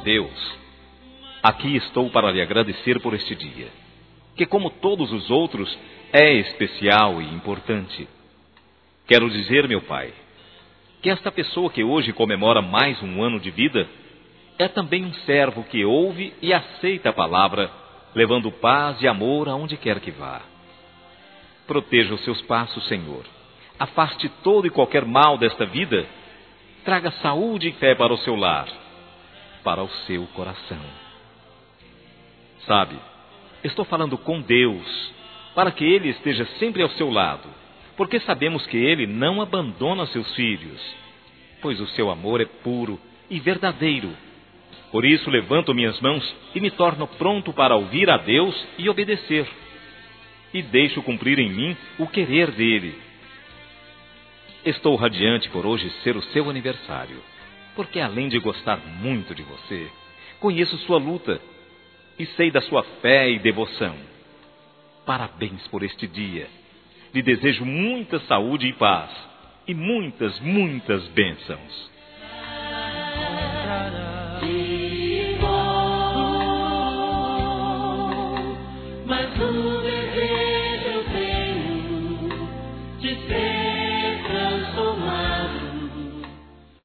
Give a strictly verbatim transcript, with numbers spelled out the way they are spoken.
Deus, aqui estou para lhe agradecer por este dia, que, como todos os outros, é especial e importante. Quero dizer, meu Pai, que esta pessoa que hoje comemora mais um ano de vida é também um servo que ouve e aceita a palavra, levando paz e amor aonde quer que vá. Proteja os seus passos, Senhor. Afaste todo e qualquer mal desta vida. Traga saúde e fé para o seu lar, para o seu coração. Sabe, estou falando com Deus, para que Ele esteja sempre ao seu lado, porque sabemos que Ele não abandona seus filhos, pois o seu amor é puro e verdadeiro. Por isso levanto minhas mãos e me torno pronto para ouvir a Deus e obedecer, e deixo cumprir em mim o querer dEle. Estou radiante por hoje ser o seu aniversário, porque além de gostar muito de você, conheço sua luta e sei da sua fé e devoção. Parabéns por este dia. Lhe desejo muita saúde e paz, e muitas, muitas bênçãos.